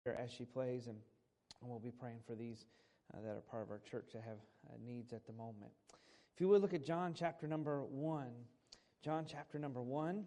as she plays, and we'll be praying for these that are part of our church that have needs at the moment. If you would look at John chapter number 1. John chapter number 1,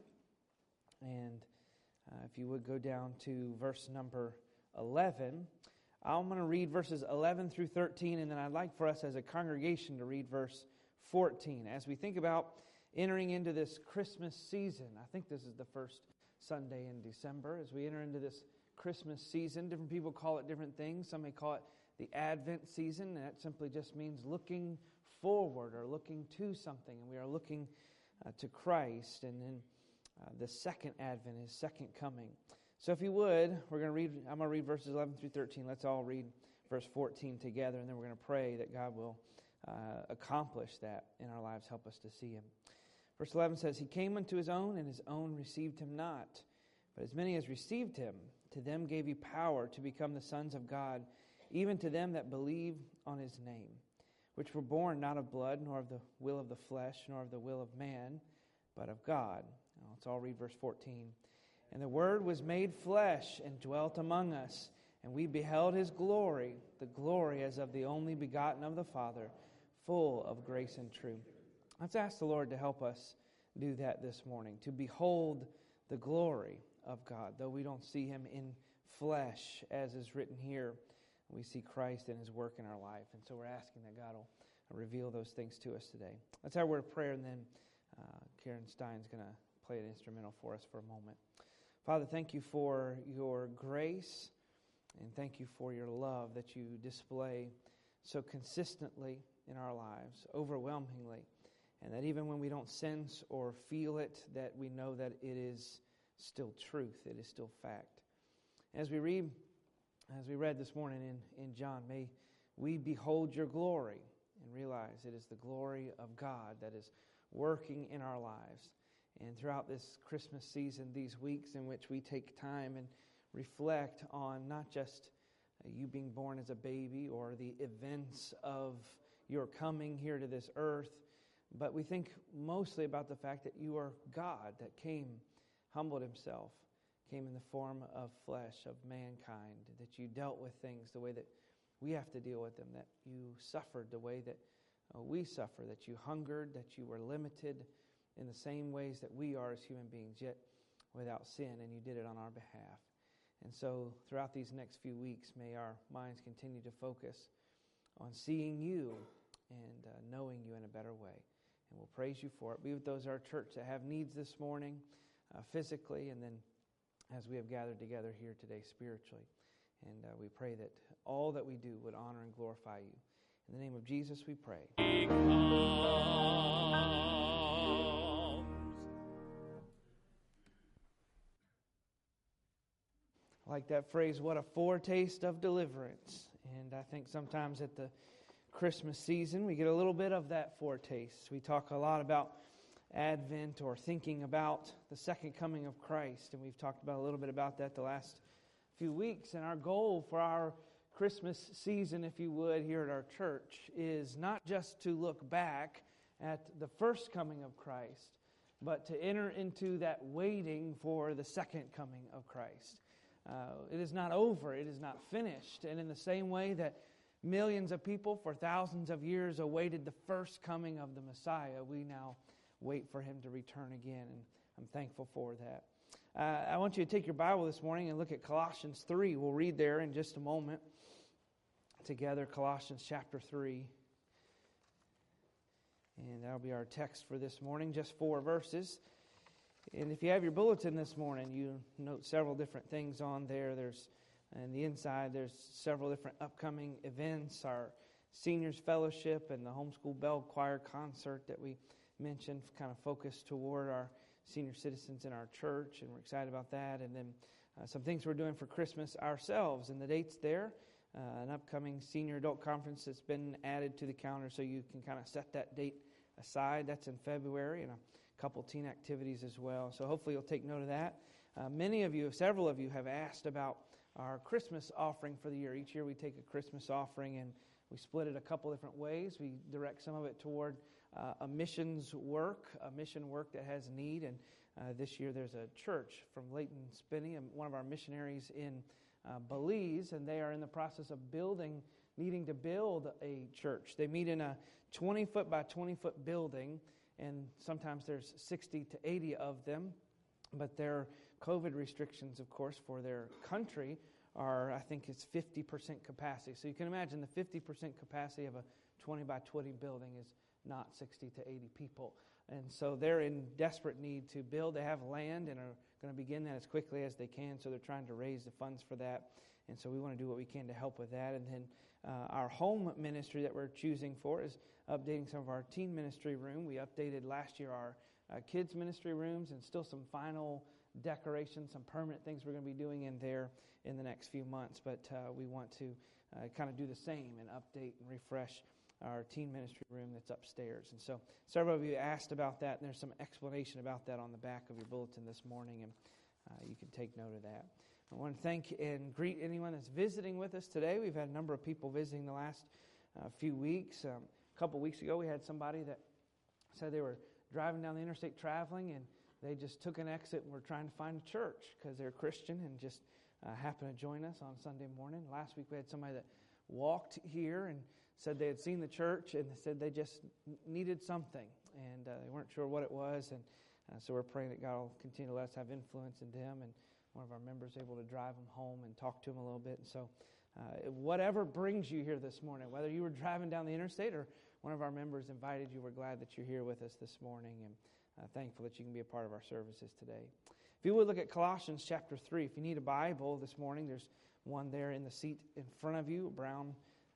and if you would go down to verse number 11. I'm going to read verses 11 through 13, and then I'd like for us as a congregation to read verse 14. As we think about entering into this Christmas season, I think this is the first Sunday in December. As we enter into this Christmas season, different people call it different things. Some may call it the Advent season, and that simply just means looking forward or looking to something, and we are looking to Christ. And then the second Advent, His second coming. So if you would, I'm going to read verses 11 through 13. Let's all read verse 14 together, and then we're going to pray that God will accomplish that in our lives. Help us to see Him. Verse 11 says, He came unto His own, and His own received Him not. But as many as received Him, to them gave He power to become the sons of God, even to them that believe on His name, which were born not of blood, nor of the will of the flesh, nor of the will of man, but of God. Now, let's all read verse 14. And the Word was made flesh and dwelt among us, and we beheld His glory, the glory as of the only begotten of the Father, full of grace and truth. Let's ask the Lord to help us do that this morning, to behold the glory of God. Though we don't see Him in flesh, as is written here, we see Christ and His work in our life. And so we're asking that God will reveal those things to us today. Let's have a word of prayer, and then Karen Stein's going to play an instrumental for us for a moment. Father, thank You for Your grace, and thank You for Your love that You display so consistently in our lives, overwhelmingly, and that even when we don't sense or feel it, that we know that it is still truth, it is still fact. As we read this morning in John, may we behold Your glory and realize it is the glory of God that is working in our lives. And throughout this Christmas season, these weeks in which we take time and reflect on not just You being born as a baby or the events of Your coming here to this earth, but we think mostly about the fact that You are God that came, humbled Himself, came in the form of flesh, of mankind, that You dealt with things the way that we have to deal with them, that You suffered the way that we suffer, that You hungered, that You were limited in the same ways that we are as human beings, yet without sin, and You did it on our behalf. And so throughout these next few weeks, may our minds continue to focus on seeing You and knowing You in a better way. And we'll praise You for it. Be with those in our church that have needs this morning, physically, and then as we have gathered together here today spiritually. And we pray that all that we do would honor and glorify You. In the name of Jesus we pray. I like that phrase, what a foretaste of deliverance. And I think sometimes at the Christmas season we get a little bit of that foretaste. We talk a lot about Advent or thinking about the second coming of Christ. And we've talked about a little bit about that the last few weeks. And our goal for our Christmas season, if you would, here at our church is not just to look back at the first coming of Christ, but to enter into that waiting for the second coming of Christ. It is not over. It is not finished. And in the same way that millions of people for thousands of years awaited the first coming of the Messiah, we now wait for Him to return again. And I'm thankful for that. I want you to take your Bible this morning and look at Colossians 3. We'll read there in just a moment together, Colossians chapter 3. And that'll be our text for this morning, just 4 verses. And if you have your bulletin this morning, you note several different things on there. On the inside, there's several different upcoming events. Our seniors fellowship and the homeschool bell choir concert that we mentioned, kind of focused toward our senior citizens in our church, and we're excited about that. And then some things we're doing for Christmas ourselves, and the dates there. An upcoming senior adult conference that's been added to the calendar, so you can kind of set that date aside. That's in February, and a couple teen activities as well. So hopefully you'll take note of that. Several of you have asked about our Christmas offering for the year. Each year we take a Christmas offering and we split it a couple different ways. We direct some of it toward a mission work that has need. And this year there's a church from Leighton Spinney, one of our missionaries in Belize, and they are in the process of needing to build a church. They meet in a 20-foot by 20-foot building, and sometimes there's 60 to 80 of them. But their COVID restrictions, of course, for their country are, I think it's 50% capacity. So you can imagine the 50% capacity of a 20 by 20 building is not 60 to 80 people. And so they're in desperate need to build. They have land and are going to begin that as quickly as they can, so they're trying to raise the funds for that. And so we want to do what we can to help with that. And then our home ministry that we're choosing for is updating some of our teen ministry room. We updated last year our kids ministry rooms, and still some final decorations, some permanent things we're going to be doing in there in the next few months. But we want to kind of do the same and update and refresh our teen ministry room that's upstairs. And so several of you asked about that, and there's some explanation about that on the back of your bulletin this morning, and you can take note of that. I want to thank and greet anyone that's visiting with us today. We've had a number of people visiting the last few weeks. A couple weeks ago, we had somebody that said they were driving down the interstate traveling, and they just took an exit and were trying to find a church because they're Christian and just happened to join us on Sunday morning. Last week, we had somebody that walked here and said they had seen the church and said they just needed something, and they weren't sure what it was. And so we're praying that God will continue to let us have influence in them, and one of our members able to drive them home and talk to them a little bit. And so whatever brings you here this morning, whether you were driving down the interstate or one of our members invited you, we're glad that you're here with us this morning, and thankful that you can be a part of our services today. If you would look at Colossians chapter 3. If you need a Bible this morning, there's one there in the seat in front of you, a brown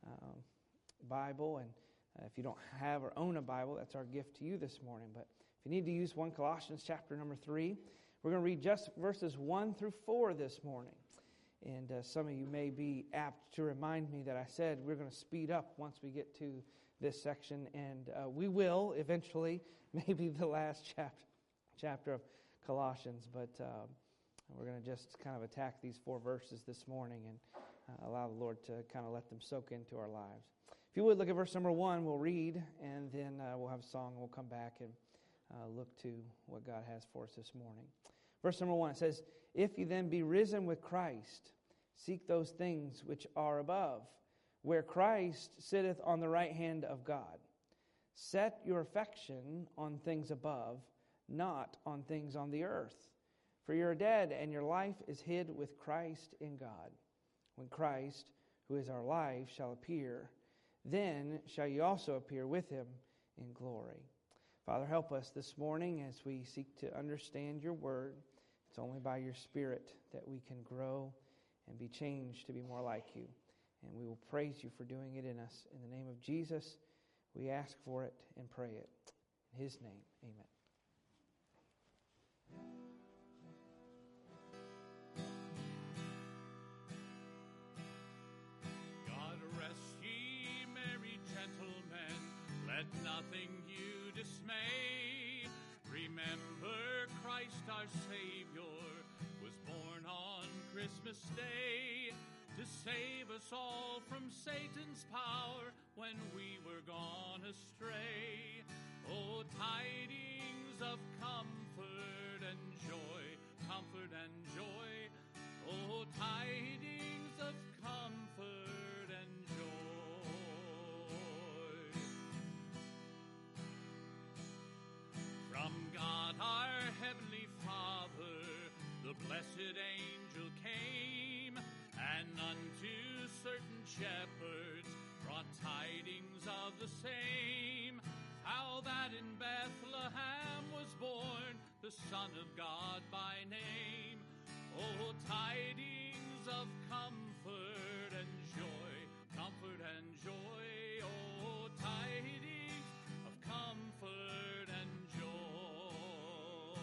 Bible. And if you don't have or own a Bible, that's our gift to you this morning. But if you need to use one, Colossians chapter number 3. We're going to read just verses 1 through 4 this morning. And some of you may be apt to remind me that I said we're going to speed up once we get to this section. And we will eventually, maybe the last chapter of Colossians. But we're going to just kind of attack these 4 verses this morning and allow the Lord to kind of let them soak into our lives. If you would look at verse number 1, we'll read, and then we'll have a song, and we'll come back and look to what God has for us this morning. Verse number 1 says, "If you then be risen with Christ, seek those things which are above, where Christ sitteth on the right hand of God. Set your affection on things above, not on things on the earth. For you are dead, and your life is hid with Christ in God. When Christ, who is our life, shall appear, then shall you also appear with him in glory." Father, help us this morning as we seek to understand your word. It's only by your Spirit that we can grow and be changed to be more like you. And we will praise you for doing it in us. In the name of Jesus, we ask for it and pray it. In his name, amen. God rest ye, merry gentlemen, let nothing you dismay. Remember Christ our Savior was born on Christmas Day to save us all from Satan's power when we were gone astray. Oh, tidings of comfort and joy, comfort and joy. Oh, tidings of comfort and joy. From God our Heavenly Father, the blessed angel came, and unto certain shepherds brought tidings of the same, how that in Bethlehem was born the Son of God by name. Oh, tidings of comfort and joy, comfort and joy. Oh, tidings of comfort and joy.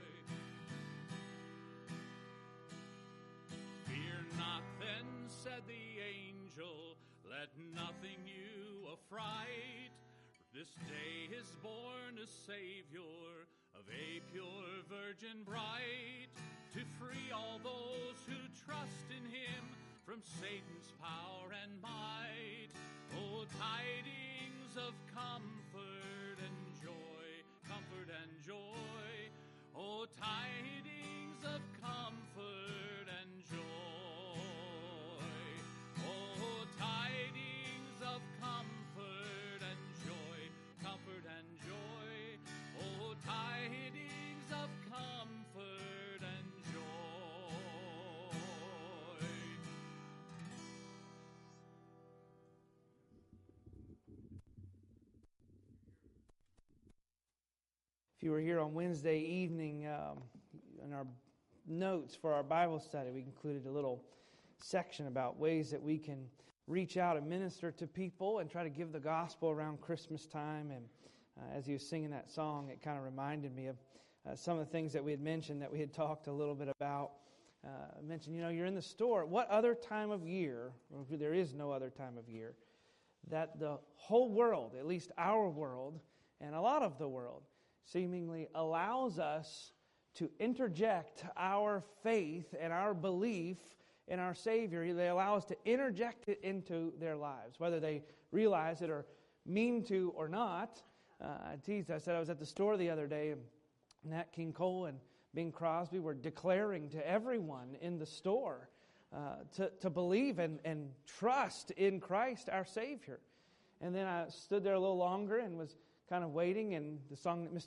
Fear not then, said the angel, let nothing you affright. This day is born a Savior of a pure virgin bright, to free all those who trust in him from Satan's power and might. Oh, tidings of comfort and joy, comfort and joy. Oh, tidings of comfort and joy. If you were here on Wednesday evening, in our notes for our Bible study, we included a little section about ways that we can reach out and minister to people and try to give the gospel around Christmas time. And as he was singing that song, it kind of reminded me of some of the things that we had mentioned, that we had talked a little bit about. I mentioned, you're in the store. What other time of year, or there is no other time of year, that the whole world, at least our world, and a lot of the world, seemingly allows us to interject our faith and our belief in our Savior. They allow us to interject it into their lives, whether they realize it or mean to or not. I said I was at the store the other day, and Nat King Cole and Bing Crosby were declaring to everyone in the store to believe and trust in Christ, our Savior. And then I stood there a little longer and was kind of waiting, and the song that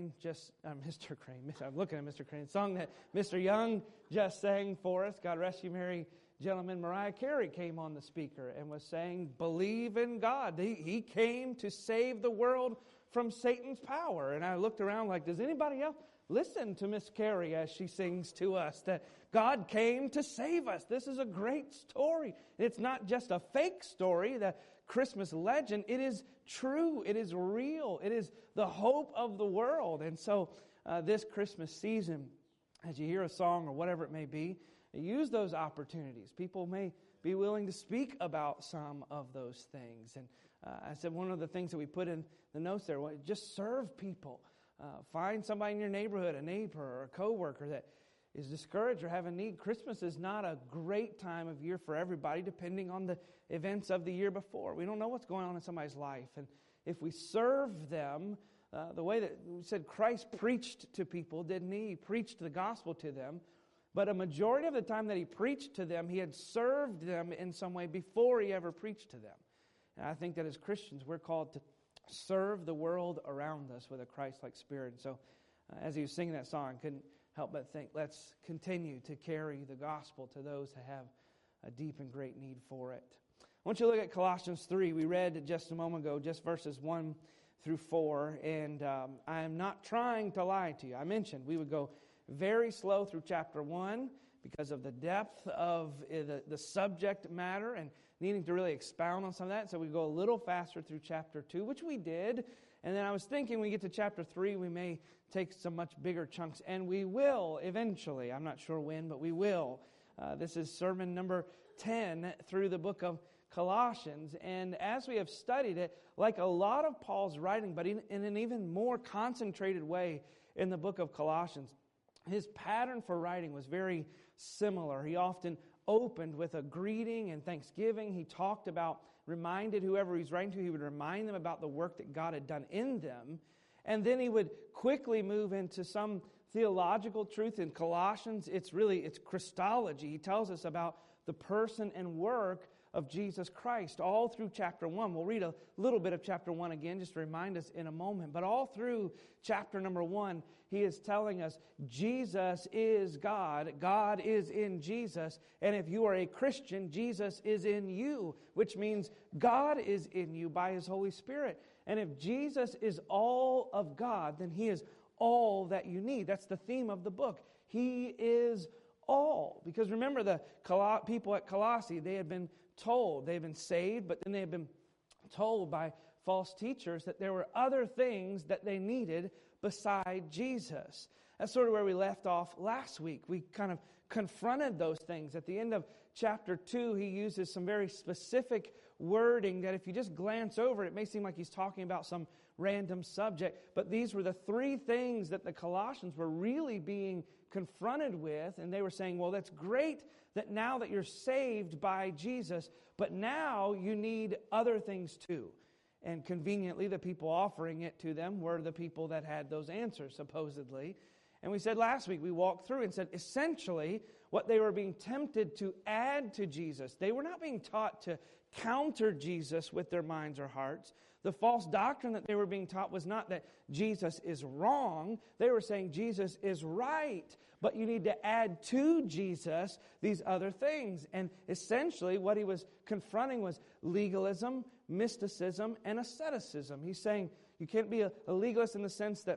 I'm looking at Mr. Crane, the song that Mr. Young just sang for us, God Rest You Merry Gentlemen, Mariah Carey came on the speaker and was saying, believe in God. He came to save the world from Satan's power. And I looked around like, does anybody else listen to Miss Carey as she sings to us that God came to save us? This is a great story. It's not just a fake story, the Christmas legend. It is true. It is real. It is the hope of the world. And so this Christmas season, as you hear a song or whatever it may be, use those opportunities. People may be willing to speak about some of those things. And I said one of the things that we put in the notes there, just serve people. Find somebody in your neighborhood, a neighbor or a coworker that is discouraged or have a need. Christmas is not a great time of year for everybody, depending on the events of the year before. We don't know what's going on in somebody's life. And if we serve them the way that we said Christ preached to people, didn't he? He preached the gospel to them. But a majority of the time that he preached to them, he had served them in some way before he ever preached to them. And I think that as Christians, we're called to serve the world around us with a Christ-like spirit. And so as he was singing that song, I couldn't help but think, let's continue to carry the gospel to those who have a deep and great need for it. I want you to look at Colossians 3. We read just a moment ago, just verses 1 through 4. And I am not trying to lie to you. I mentioned we would go very slow through chapter 1 because of the depth of the subject matter and needing to really expound on some of that. So we go a little faster through chapter 2, which we did. And then I was thinking when we get to chapter 3, we may take some much bigger chunks. And we will eventually. I'm not sure when, but we will. This is sermon number 10 through the book of Colossians. And as we have studied it, like a lot of Paul's writing, but in an even more concentrated way in the book of Colossians, his pattern for writing was very similar. He often opened with a greeting and thanksgiving. He talked about, reminded whoever he's writing to, he would remind them about the work that God had done in them. And then he would quickly move into some theological truth. In Colossians, it's Christology. He tells us about the person and work of Jesus Christ all through chapter 1. We'll read a little bit of chapter 1 again just to remind us in a moment. But all through chapter number 1, he is telling us Jesus is God. God is in Jesus. And if you are a Christian, Jesus is in you, which means God is in you by his Holy Spirit. And if Jesus is all of God, then he is all that you need. That's the theme of the book. He is all. Because remember, the people at Colossae, they had been told, they've been saved, but then they had been told by false teachers that there were other things that they needed beside Jesus. That's sort of where we left off last week. We kind of confronted those things. At the end of chapter 2, he uses some very specific wording that if you just glance over, it may seem like he's talking about some random subject, but these were the three things that the Colossians were really being confronted with, and they were saying, well, that's great that now that you're saved by Jesus, but now you need other things too. And conveniently, the people offering it to them were the people that had those answers, supposedly. And we said last week, we walked through and said, essentially, what they were being tempted to add to Jesus, they were not being taught to counter Jesus with their minds or hearts. The false doctrine that they were being taught was not that Jesus is wrong. They were saying Jesus is right, but you need to add to Jesus these other things. And essentially what he was confronting was legalism, mysticism, and asceticism. He's saying you can't be a legalist in the sense that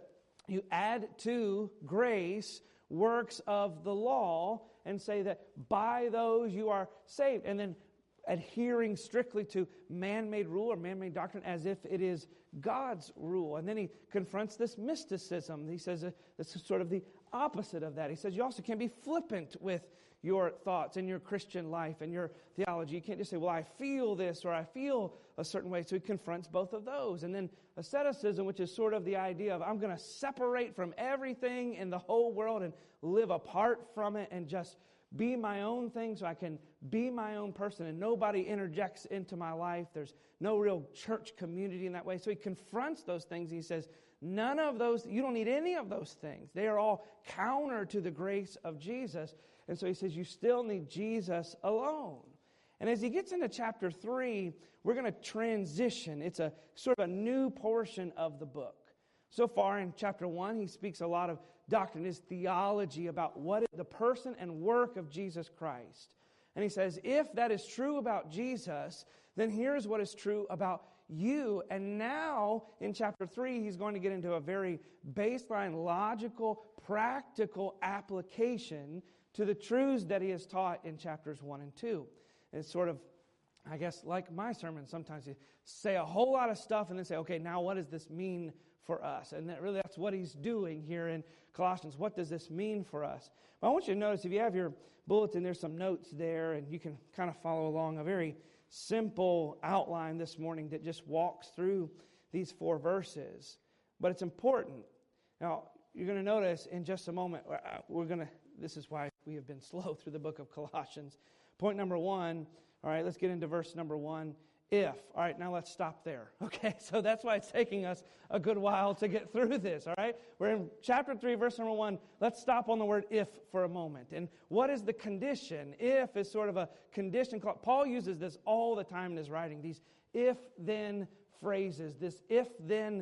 you add to grace works of the law and say that by those you are saved. And then adhering strictly to man-made rule or man-made doctrine as if it is God's rule. And then he confronts this mysticism. He says this is sort of the opposite of that. He says you also can't be flippant with your thoughts and your Christian life and your theology. You can't just say, well, I feel this or I feel a certain way. So he confronts both of those. And then asceticism, which is sort of the idea of I'm going to separate from everything in the whole world and live apart from it and just be my own thing so I can be my own person and nobody interjects into my life. There's no real church community in that way. So he confronts those things. He says, none of those, you don't need any of those things. They are all counter to the grace of Jesus. And so he says, you still need Jesus alone. And as he gets into chapter 3, we're going to transition. It's a sort of a new portion of the book. So far in chapter 1, he speaks a lot of doctrine, his theology about what is the person and work of Jesus Christ. And he says, if that is true about Jesus, then here's what is true about you. And now in chapter 3, he's going to get into a very baseline, logical, practical application to the truths that he has taught in chapters 1 and 2. And it's sort of, I guess, like my sermon, sometimes you say a whole lot of stuff and then say, okay, now what does this mean for us? And that's what he's doing here in Colossians. What does this mean for us? But I want you to notice, if you have your bulletin, there's some notes there, and you can kind of follow along. A very simple outline this morning that just walks through these 4 verses. But it's important. Now, you're going to notice in just a moment, this is why we have been slow through the book of Colossians. Point number 1, all right, let's get into verse number 1. If. All right, now let's stop there. Okay, so that's why it's taking us a good while to get through this, all right? We're in chapter 3, verse number 1. Let's stop on the word if for a moment. And what is the condition? If is sort of a condition. Paul uses this all the time in his writing, these if-then phrases, this if-then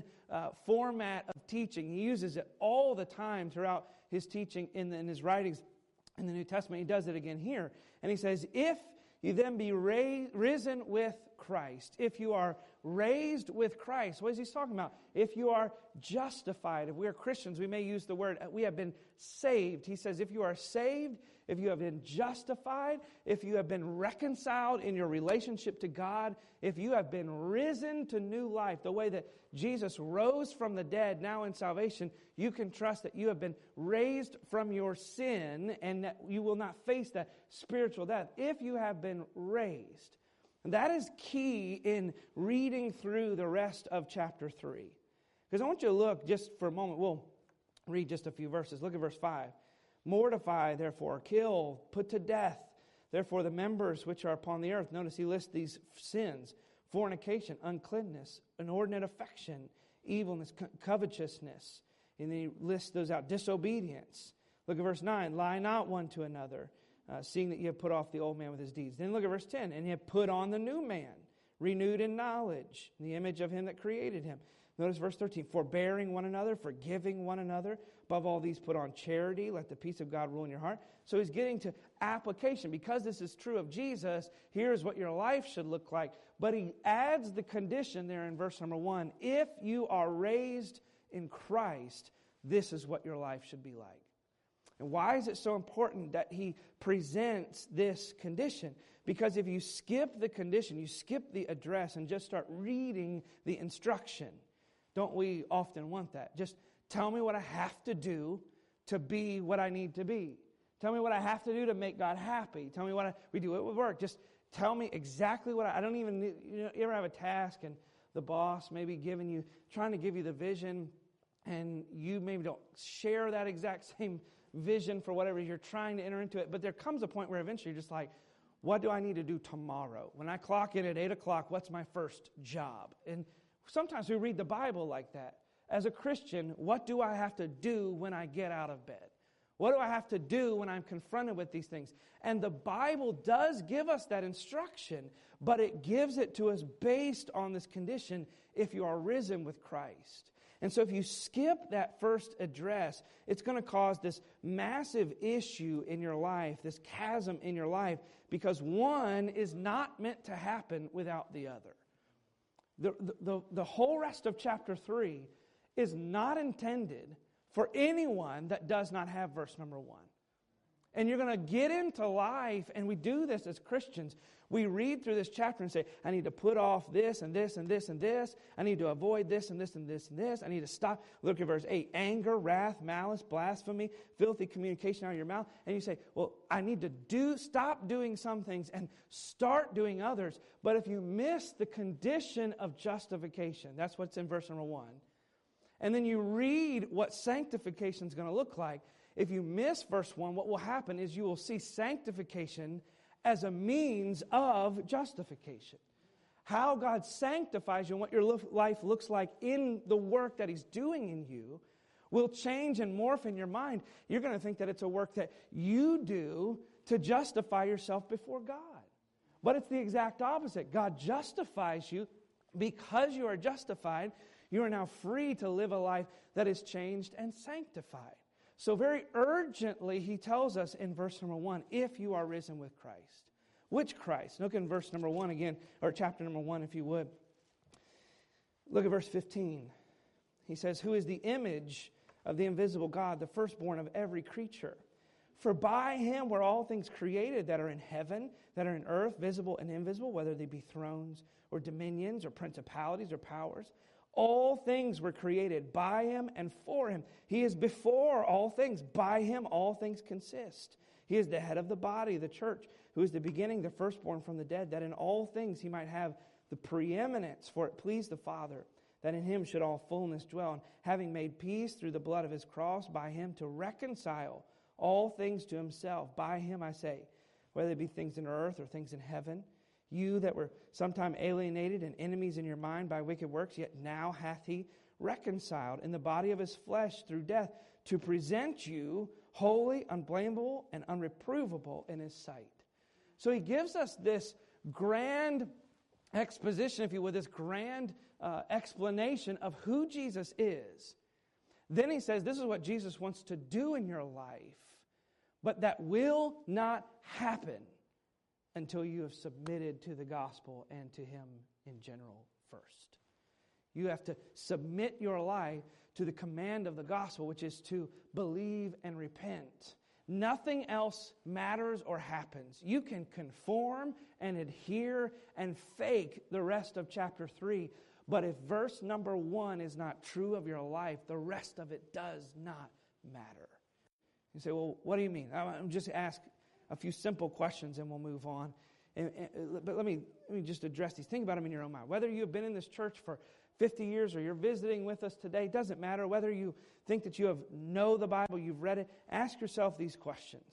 format of teaching. He uses it all the time throughout his teaching in his writings in the New Testament. He does it again here. And he says, if you then be risen with Christ. If you are raised with Christ, what is he talking about? If you are justified, if we are Christians, we may use the word, we have been saved. He says, if you are saved, if you have been justified, if you have been reconciled in your relationship to God, if you have been risen to new life, the way that Jesus rose from the dead now in salvation, you can trust that you have been raised from your sin and that you will not face that spiritual death if you have been raised. And that is key in reading through the rest of chapter 3. Because I want you to look just for a moment. We'll read just a few verses. Look at verse 5. Mortify, therefore, kill, put to death, therefore, the members which are upon the earth. Notice he lists these sins: fornication, uncleanness, inordinate affection, evilness, covetousness. And then he lists those out. Disobedience. Look at verse 9. Lie not one to another, seeing that you have put off the old man with his deeds. Then look at verse 10. And you have put on the new man, renewed in knowledge, in the image of him that created him. Notice verse 13. Forbearing one another, forgiving one another. Above all these, put on charity. Let the peace of God rule in your heart. So he's getting to application. Because this is true of Jesus, here's what your life should look like. But he adds the condition there in verse number 1. If you are raised in Christ, this is what your life should be like. And why is it so important that he presents this condition? Because if you skip the condition, you skip the address and just start reading the instruction, don't we often want that? Just tell me what I have to do to be what I need to be. Tell me what I have to do to make God happy. Tell me we do it with work. Just tell me exactly what I don't even need. You ever have a task and the boss maybe trying to give you the vision, and you maybe don't share that exact same vision for whatever you're trying to enter into it. But there comes a point where eventually you're just like, what do I need to do tomorrow? When I clock in at 8 o'clock, what's my first job? And sometimes we read the Bible like that. As a Christian, what do I have to do when I get out of bed? What do I have to do when I'm confronted with these things? And the Bible does give us that instruction, but it gives it to us based on this condition: if you are risen with Christ. And so if you skip that first address, it's going to cause this massive issue in your life, this chasm in your life, because one is not meant to happen without the other. The whole rest of chapter 3 is not intended for anyone that does not have verse number 1. And you're going to get into life, and we do this as Christians. We read through this chapter and say, I need to put off this and this and this and this. I need to avoid this and this and this and this. I need to stop. Look at verse 8. Anger, wrath, malice, blasphemy, filthy communication out of your mouth. And you say, well, I need to stop doing some things and start doing others. But if you miss the condition of justification, that's what's in verse number 1. And then you read what sanctification is going to look like. If you miss verse 1, what will happen is you will see sanctification as a means of justification. How God sanctifies you and what your life looks like in the work that He's doing in you will change and morph in your mind. You're going to think that it's a work that you do to justify yourself before God. But it's the exact opposite. God justifies you because you are justified. You are now free to live a life that is changed and sanctified. So very urgently, He tells us in verse number 1, if you are risen with Christ. Which Christ? Look in verse number 1 again, or chapter number 1 if you would. Look at verse 15. He says, who is the image of the invisible God, the firstborn of every creature? For by Him were all things created that are in heaven, that are in earth, visible and invisible, whether they be thrones or dominions or principalities or powers. All things were created by Him and for Him. He is before all things. By Him all things consist. He is the head of the body, the church, who is the beginning, the firstborn from the dead, that in all things He might have the preeminence. For it pleased the Father that in Him should all fullness dwell. And having made peace through the blood of His cross, by Him to reconcile all things to Himself. By Him, I say, whether they be things in earth or things in heaven. You that were sometime alienated and enemies in your mind by wicked works, yet now hath He reconciled in the body of His flesh through death, to present you holy, unblameable, and unreprovable in His sight. So He gives us this grand exposition, if you will, this grand explanation of who Jesus is. Then He says, this is what Jesus wants to do in your life, but that will not happen until you have submitted to the gospel and to Him in general first. You have to submit your life to the command of the gospel, which is to believe and repent. Nothing else matters or happens. You can conform and adhere and fake the rest of chapter 3, but if verse number 1 is not true of your life, the rest of it does not matter. You say, well, what do you mean? I'm just ask a few simple questions and we'll move on. But let me just address these. Think about them in your own mind. Whether you've been in this church for 50 years or you're visiting with us today, doesn't matter. Whether you think that you know the Bible, you've read it, ask yourself these questions.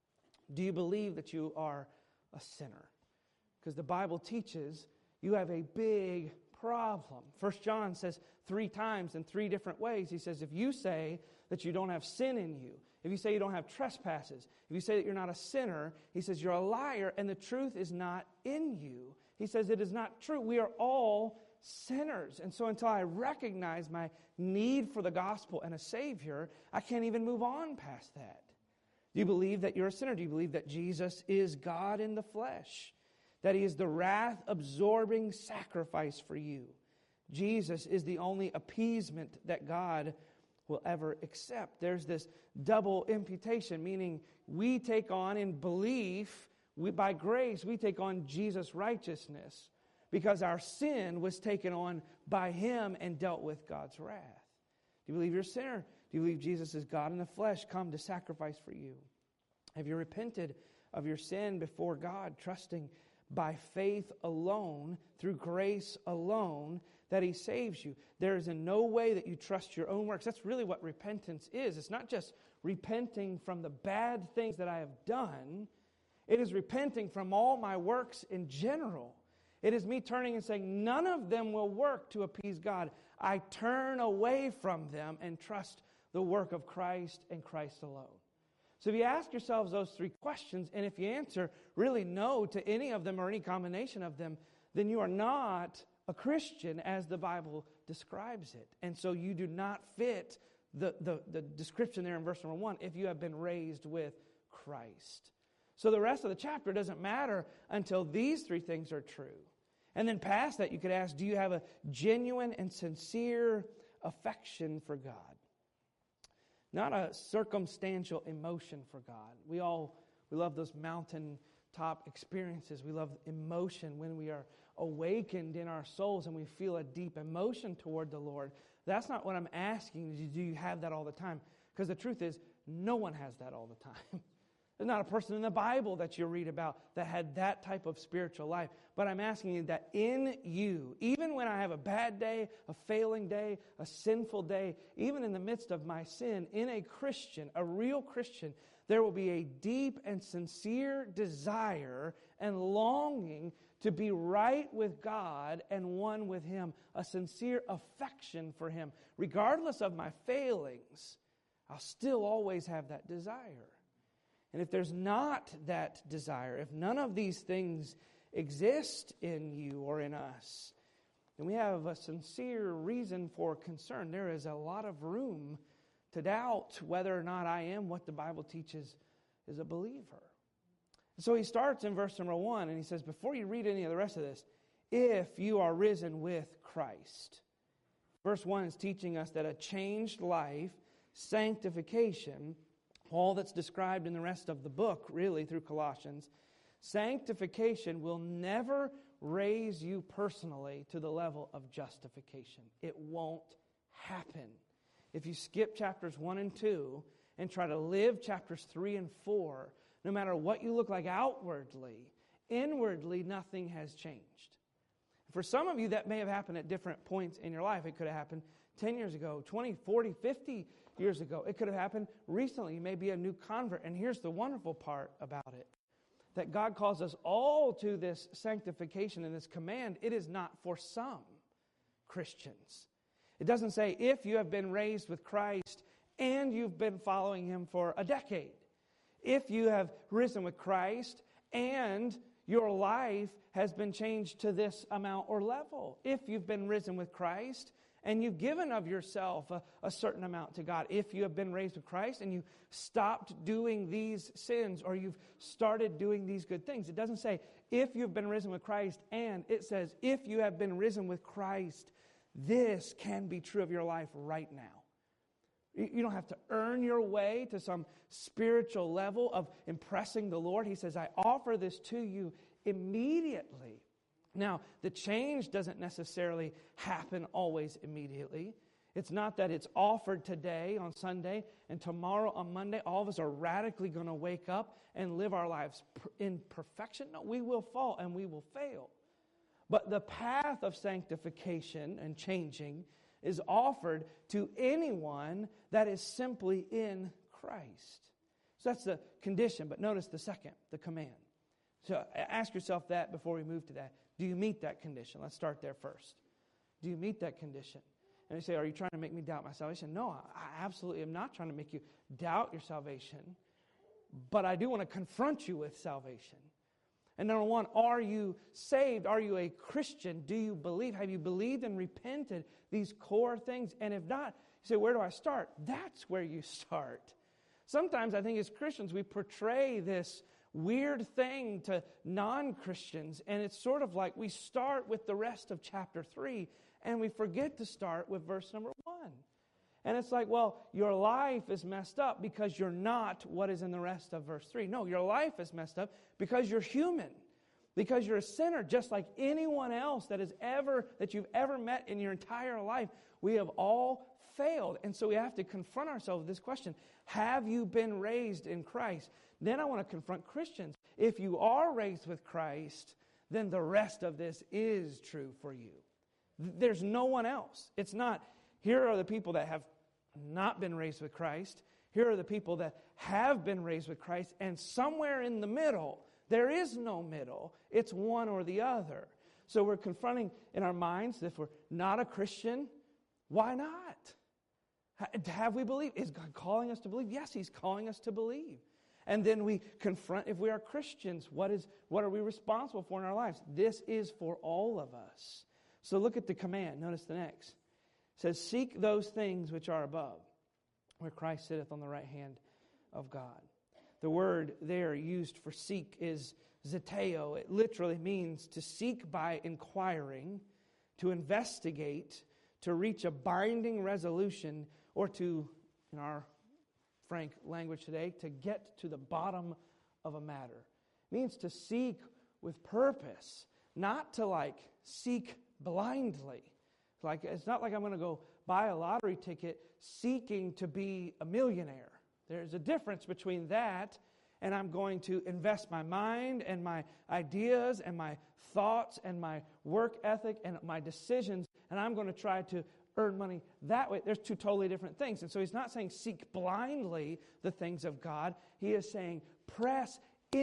Do you believe that you are a sinner? Because the Bible teaches you have a big problem. 1 John says 3 times in 3 different ways. He says, if you say that you don't have sin in you, if you say you don't have trespasses, if you say that you're not a sinner, he says you're a liar and the truth is not in you. He says it is not true. We are all sinners. And so until I recognize my need for the gospel and a Savior, I can't even move on past that. Do you believe that you're a sinner? Do you believe that Jesus is God in the flesh? That He is the wrath-absorbing sacrifice for you? Jesus is the only appeasement that God will ever accept. There's this double imputation, meaning we take on in belief, by grace, we take on Jesus' righteousness because our sin was taken on by Him and dealt with God's wrath. Do you believe you're a sinner? Do you believe Jesus is God in the flesh, come to sacrifice for you? Have you repented of your sin before God, trusting by faith alone, through grace alone, that He saves you? There is in no way that you trust your own works. That's really what repentance is. It's not just repenting from the bad things that I have done. It is repenting from all my works in general. It is me turning and saying, none of them will work to appease God. I turn away from them and trust the work of Christ and Christ alone. So if you ask yourselves those 3 questions, and if you answer really no to any of them or any combination of them, then you are not a Christian as the Bible describes it. And so you do not fit the description there in verse number 1 if you have been raised with Christ. So the rest of the chapter doesn't matter until these 3 things are true. And then past that, you could ask, do you have a genuine and sincere affection for God? not a circumstantial emotion for God. We love those mountaintop experiences. We love emotion when we are awakened in our souls and we feel a deep emotion toward the Lord. That's not what I'm asking. Do you have that all the time? Because the truth is, no one has that all the time. There's not a person in the Bible that you read about that had that type of spiritual life. But I'm asking you that in you, even when I have a bad day, a failing day, a sinful day, even in the midst of my sin, in a Christian, a real Christian, there will be a deep and sincere desire and longing to be right with God and one with Him, a sincere affection for Him. Regardless of my failings, I'll still always have that desire. And if there's not that desire, if none of these things exist in you or in us, then we have a sincere reason for concern. There is a lot of room to doubt whether or not I am what the Bible teaches is a believer. So he starts in verse number 1, and he says, before you read any of the rest of this, if you are risen with Christ. Verse 1 is teaching us that a changed life, sanctification, all that's described in the rest of the book, really, through Colossians, sanctification will never raise you personally to the level of justification. It won't happen. If you skip chapters 1 and 2 and try to live chapters 3 and 4, no matter what you look like outwardly, inwardly nothing has changed. For some of you, that may have happened at different points in your life. It could have happened 10 years ago, 20, 40, 50 years ago. It could have happened recently. You may be a new convert. And here's the wonderful part about it, that God calls us all to this sanctification and this command. It is not for some Christians. It doesn't say if you have been raised with Christ and you've been following Him for a decade. If you have risen with Christ and your life has been changed to this amount or level. If you've been risen with Christ and you've given of yourself a certain amount to God. If you have been raised with Christ and you stopped doing these sins or you've started doing these good things. It doesn't say if you've been risen with Christ, and it says if you have been risen with Christ, this can be true of your life right now. You don't have to earn your way to some spiritual level of impressing the Lord. He says, I offer this to you immediately. Now, the change doesn't necessarily happen always immediately. It's not that it's offered today on Sunday and tomorrow on Monday, all of us are radically going to wake up and live our lives in perfection. No, we will fall and we will fail. But the path of sanctification and changing is offered to anyone that is simply in Christ. So that's the condition. But notice the second, the command. So ask yourself that before we move to that. Do you meet that condition? Let's start there first. Do you meet that condition? And you say, are you trying to make me doubt my salvation? No, I absolutely am not trying to make you doubt your salvation. But I do want to confront you with salvation. And number one, are you saved? Are you a Christian? Do you believe? Have you believed and repented these core things? And if not, you say, where do I start? That's where you start. Sometimes I think as Christians we portray this weird thing to non-Christians, and it's sort of like we start with the rest of chapter 3 and we forget to start with verse number 1. And it's like, well, your life is messed up because you're not what is in the rest of verse 3. No, your life is messed up because you're human, because you're a sinner just like anyone else that you've ever met in your entire life. We have all failed. And so we have to confront ourselves with this question. Have you been raised in Christ? Then I want to confront Christians. If you are raised with Christ, then the rest of this is true for you. There's no one else. It's not, here are the people that have not been raised with Christ. Here are the people that have been raised with Christ. And somewhere in the middle, there is no middle. It's one or the other. So we're confronting in our minds, if we're not a Christian, why not? Have we believed? Is God calling us to believe? Yes, He's calling us to believe. And then we confront, if we are Christians, what are we responsible for in our lives? This is for all of us. So look at the command. Notice the next. It says, seek those things which are above, where Christ sitteth on the right hand of God. The word there used for seek is zeteo. It literally means to seek by inquiring, to investigate, to reach a binding resolution, or to, in our frank language today, to get to the bottom of a matter. It means to seek with purpose, not to seek blindly. It's not like I'm going to go buy a lottery ticket seeking to be a millionaire. There's a difference between that and I'm going to invest my mind and my ideas and my thoughts and my work ethic and my decisions, and I'm going to try to earn money that way. There's two totally different things. And so he's not saying seek blindly the things of God. He is saying press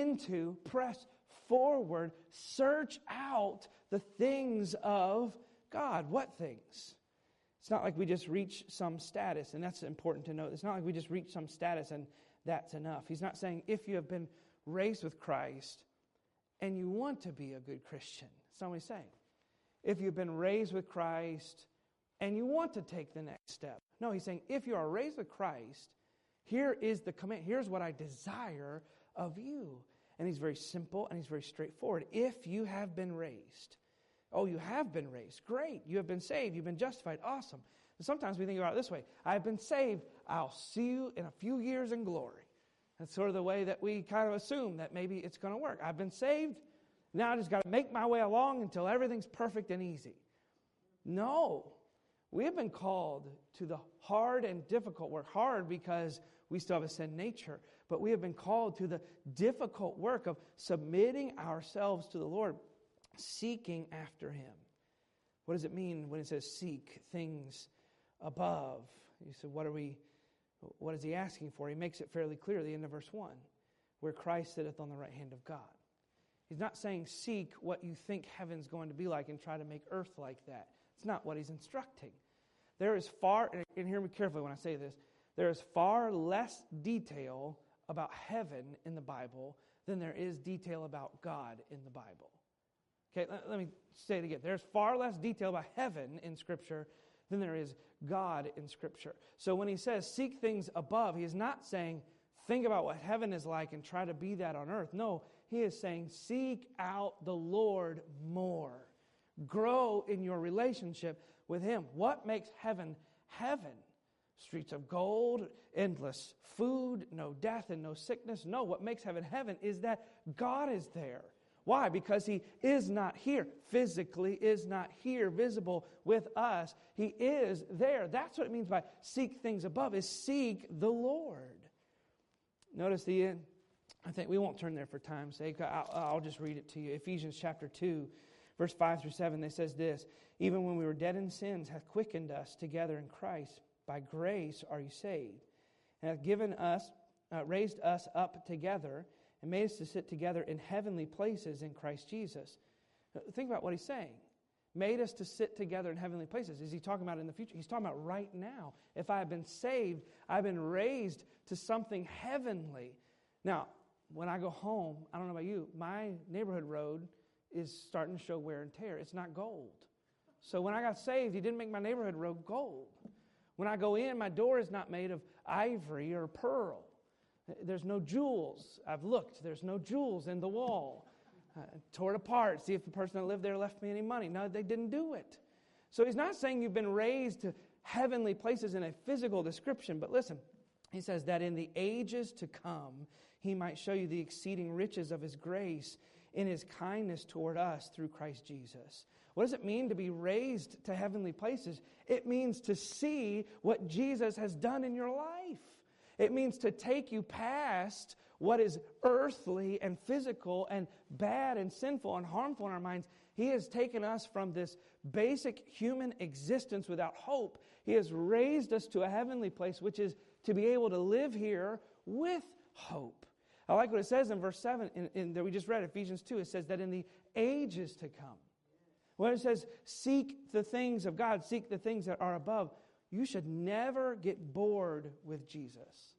forward, search out the things of God. What things? It's not like we just reach some status, and that's important to note. It's not like we just reach some status and that's enough. He's not saying if you have been raised with Christ and you want to be a good Christian. That's not what he's saying. If you've been raised with Christ and you want to take the next step. No, he's saying if you are raised with Christ, here is the command. Here's what I desire of you. And he's very simple and he's very straightforward. If you have been raised. Oh, you have been raised. Great. You have been saved. You've been justified. Awesome. And sometimes we think about it this way. I've been saved. I'll see you in a few years in glory. That's sort of the way that we kind of assume that maybe it's going to work. I've been saved. Now I just got to make my way along until everything's perfect and easy. No. We have been called to the hard and difficult work. Hard because we still have a sin nature. But we have been called to the difficult work of submitting ourselves to the Lord, seeking after Him. What does it mean when it says seek things above? You said, what is he asking for? He makes it fairly clear at the end of verse 1, where Christ sitteth on the right hand of God. He's not saying seek what you think heaven's going to be like and try to make earth like that. It's not what he's instructing. There is and hear me carefully when I say this, there is far less detail about heaven in the Bible than there is detail about God in the Bible. Okay, let me say it again. There's far less detail about heaven in Scripture than there is God in Scripture. So when he says seek things above, he is not saying think about what heaven is like and try to be that on earth. No, he is saying seek out the Lord more. Grow in your relationship with Him. What makes heaven heaven? Streets of gold, endless food, no death and no sickness. No, what makes heaven heaven is that God is there. Why? Because He is not here, physically is not here, visible with us. He is there. That's what it means by seek things above, is seek the Lord. Notice the end. I think we won't turn there for time's sake. I'll just read it to you. Ephesians chapter 2, verse 5 through 7, it says this, even when we were dead in sins, hath quickened us together in Christ. By grace are you saved, and hath given us, raised us up together, and made us to sit together in heavenly places in Christ Jesus. Think about what he's saying. Made us to sit together in heavenly places. Is he talking about in the future? He's talking about right now. If I have been saved, I've been raised to something heavenly. Now, when I go home, I don't know about you, my neighborhood road is starting to show wear and tear. It's not gold. So when I got saved, He didn't make my neighborhood road gold. When I go in, my door is not made of ivory or pearl. There's no jewels. I've looked. There's no jewels in the wall. Tore it apart. See if the person that lived there left me any money. No, they didn't do it. So he's not saying you've been raised to heavenly places in a physical description. But listen, he says that in the ages to come, He might show you the exceeding riches of His grace in His kindness toward us through Christ Jesus. What does it mean to be raised to heavenly places? It means to see what Jesus has done in your life. It means to take you past what is earthly and physical and bad and sinful and harmful in our minds. He has taken us from this basic human existence without hope. He has raised us to a heavenly place, which is to be able to live here with hope. I like what it says in verse 7 that we just read, Ephesians 2. It says that in the ages to come. When it says seek the things of God, seek the things that are above, you should never get bored with Jesus.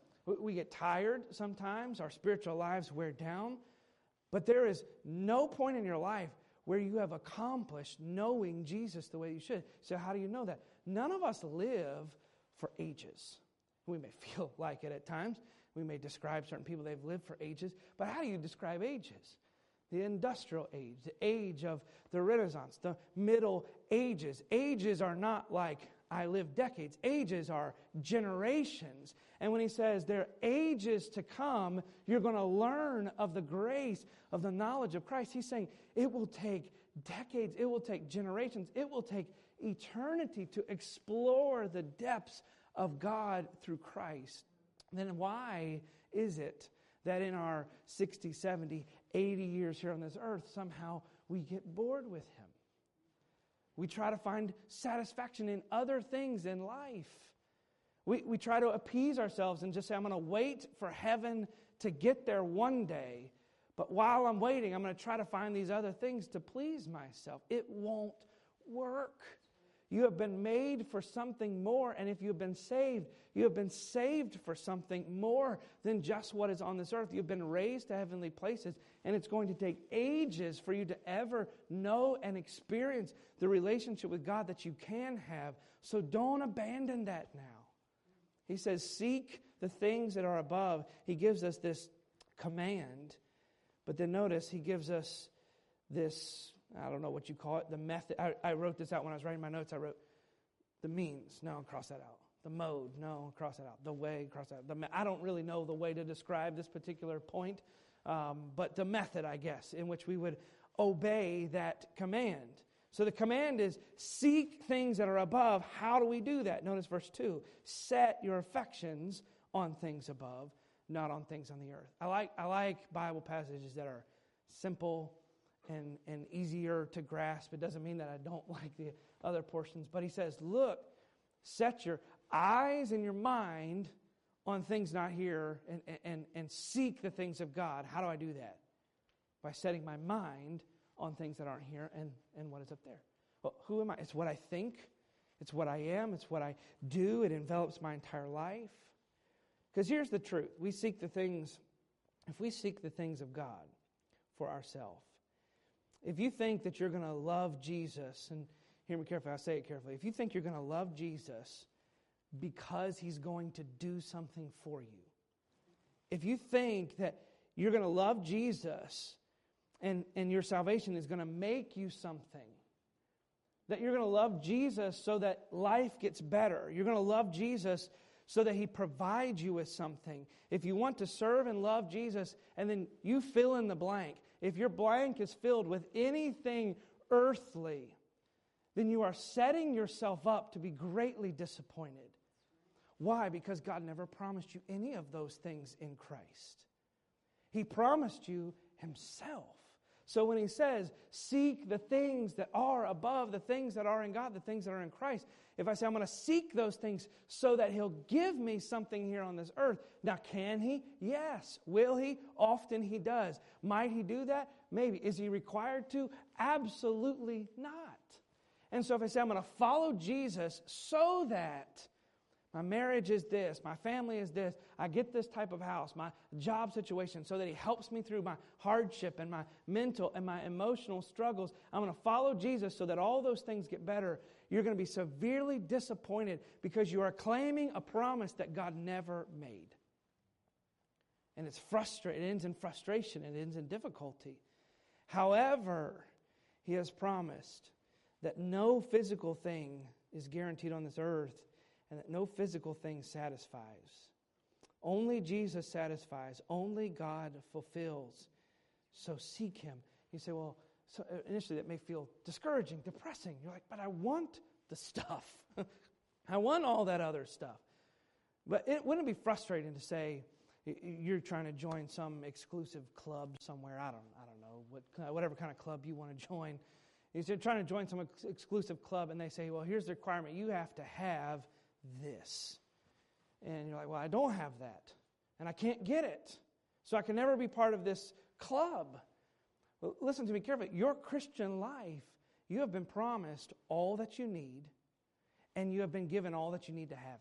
We get tired sometimes. Our spiritual lives wear down. But there is no point in your life where you have accomplished knowing Jesus the way you should. So how do you know that? None of us live for ages. We may feel like it at times. We may describe certain people, they've lived for ages. But how do you describe ages? The industrial age, the age of the Renaissance, the Middle Ages. Ages are not like I live decades. Ages are generations. And when he says there are ages to come, you're going to learn of the grace, of the knowledge of Christ. He's saying it will take decades, it will take generations, it will take eternity to explore the depths of God through Christ. Then why is it that in our 60, 70, 80 years here on this earth, somehow we get bored with Him? We try to find satisfaction in other things in life. We try to appease ourselves and just say, I'm going to wait for heaven to get there one day. But while I'm waiting, I'm going to try to find these other things to please myself. It won't work. You have been made for something more, and if you have been saved, you have been saved for something more than just what is on this earth. You've been raised to heavenly places, and it's going to take ages for you to ever know and experience the relationship with God that you can have. So don't abandon that now. He says, seek the things that are above. He gives us this command, but then notice he gives us this, I don't know what you call it, the method. I wrote this out when I was writing my notes. I wrote the means. No, cross that out. The mode. No, cross that out. The way. Cross that out. I don't really know the way to describe this particular point, but the method, I guess, in which we would obey that command. So the command is seek things that are above. How do we do that? Notice verse 2. Set your affections on things above, not on things on the earth. I like Bible passages that are simple and easier to grasp. It doesn't mean that I don't like the other portions. But he says, look, set your eyes and your mind on things not here and seek the things of God. How do I do that? By setting my mind on things that aren't here and what is up there. Well, who am I? It's what I think. It's what I am. It's what I do. It envelops my entire life. Because here's the truth. If we seek the things of God for ourselves, if you think that you're going to love Jesus, and hear me carefully, I'll say it carefully. If you think you're going to love Jesus because He's going to do something for you, if you think that you're going to love Jesus and your salvation is going to make you something, that you're going to love Jesus so that life gets better, you're going to love Jesus so that He provides you with something. If you want to serve and love Jesus, and then you fill in the blank, if your blank is filled with anything earthly, then you are setting yourself up to be greatly disappointed. Why? Because God never promised you any of those things in Christ. He promised you Himself. So when He says, seek the things that are above, the things that are in God, the things that are in Christ, if I say I'm going to seek those things so that He'll give me something here on this earth, now can He? Yes. Will He? Often He does. Might He do that? Maybe. Is He required to? Absolutely not. And so if I say I'm going to follow Jesus so that my marriage is this, my family is this, I get this type of house, my job situation, so that He helps me through my hardship and my mental and my emotional struggles. I'm going to follow Jesus so that all those things get better. You're going to be severely disappointed because you are claiming a promise that God never made. And it's frustrating. It ends in frustration. It ends in difficulty. However, He has promised that no physical thing is guaranteed on this earth, and that no physical thing satisfies. Only Jesus satisfies. Only God fulfills. So seek Him. You say, well, so initially that may feel discouraging, depressing. You're like, but I want the stuff. I want all that other stuff. But wouldn't it be frustrating to say you're trying to join some exclusive club somewhere? I don't know, whatever kind of club you want to join. You're trying to join some exclusive club, and they say, well, here's the requirement. You have to have this. And you're like, well, I don't have that. And I can't get it. So I can never be part of this club. Well, listen to me carefully. Your Christian life, you have been promised all that you need, and you have been given all that you need to have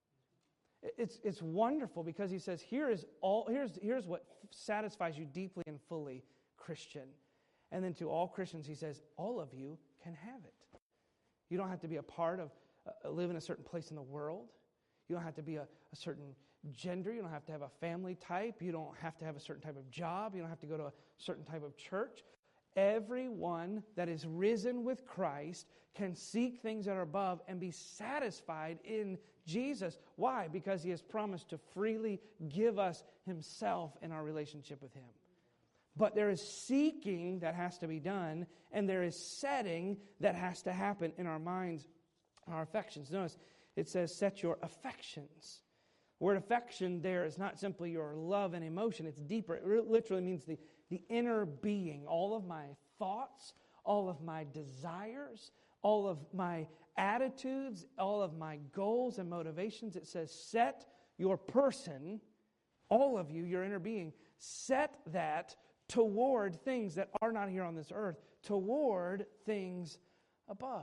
it. It's wonderful because He says, here's what satisfies you deeply and fully, Christian. And then to all Christians, He says, all of you can have it. You don't have to be a part of live in a certain place in the world. You don't have to be a certain gender. You don't have to have a family type. You don't have to have a certain type of job. You don't have to go to a certain type of church. Everyone that is risen with Christ can seek things that are above and be satisfied in Jesus. Why? Because He has promised to freely give us Himself in our relationship with Him. But there is seeking that has to be done, and there is setting that has to happen in our minds, our affections. Notice, it says, set your affections. The word affection there is not simply your love and emotion. It's deeper. It literally means the inner being. All of my thoughts, all of my desires, all of my attitudes, all of my goals and motivations. It says, set your person, all of you, your inner being, set that toward things that are not here on this earth, toward things above.